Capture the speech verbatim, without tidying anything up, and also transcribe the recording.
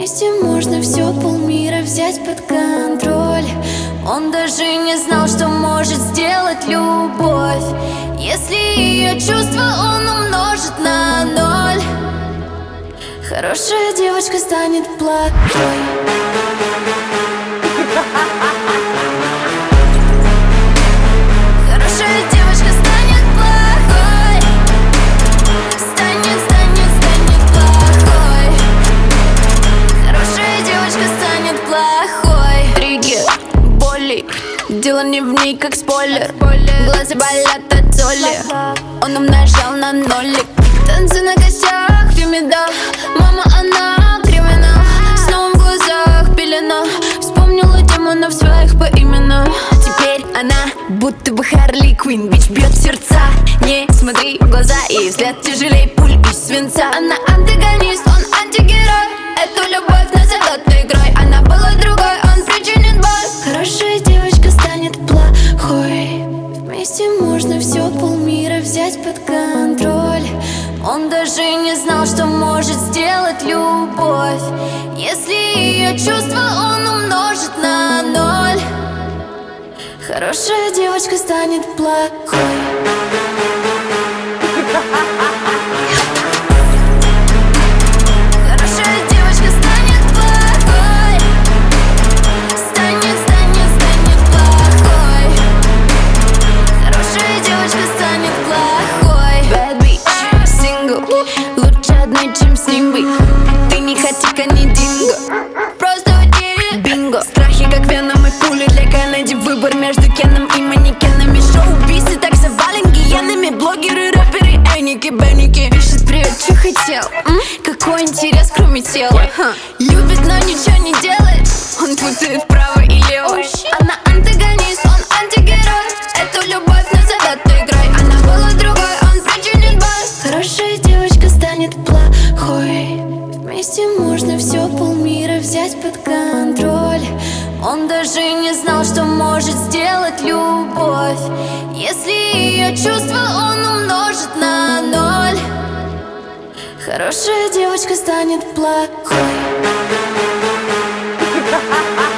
Вместе можно все, полмира взять под контроль. Он даже не знал, что может сделать любовь, если ее чувства он умножит на ноль. Хорошая девочка станет плохой. Хорошая девочка станет плохой. Станет, станет, станет плохой. Хорошая девочка станет плохой. Триггер, боли, дело не в ней, как спойлер. Глаза болят от соли, он умножал на нолик. Танцы на костях, Фемида. Мама, она криминал. Снова в глазах пелена. Вспомнила демонов своих поименно. Теперь она будто бы Харли Квинн. Бич бьет сердца. Не смотри в глаза, и взгляд тяжелей пуль из свинца. Она антагонист, он антигерой. Эту любовь назовет игрой. Она была другой, он причинит боль. Хорошая девочка станет плохой. Вместе можно все, полмира взять под контроль. Он даже не знал, что может сделать любовь, если ее чувства он умножит на ноль. Хорошая девочка станет плохой. Хорошая девочка станет плохой. Станет, станет, станет плохой. Хорошая девочка станет плохой. Bad bitch, сингл, лучше одной, чем с ним быть. Ты не хотика, не динго, просто утери бинго. Страхи, как веном и пули для Кеннеди. Выбор между Кеном и манекенами. Шоу-убийцы так завален гиенами. Блогеры, рэперы, эники, бенники. Пишет привет, что хотел? М? Какой интерес, кроме тела? Ха. Любит, но ничего не делает. Он путает вправо и лево. Она антагонист, он антигерой. Эту любовь назовет игрой. Она была другой, он причинит боль. Хорошая девочка станет плохой. Вместе можно все, полмира взять под контроль. Он даже не знал, что может сделать любовь, если ее чувства он умножит на ноль. Хорошая девочка станет плохой.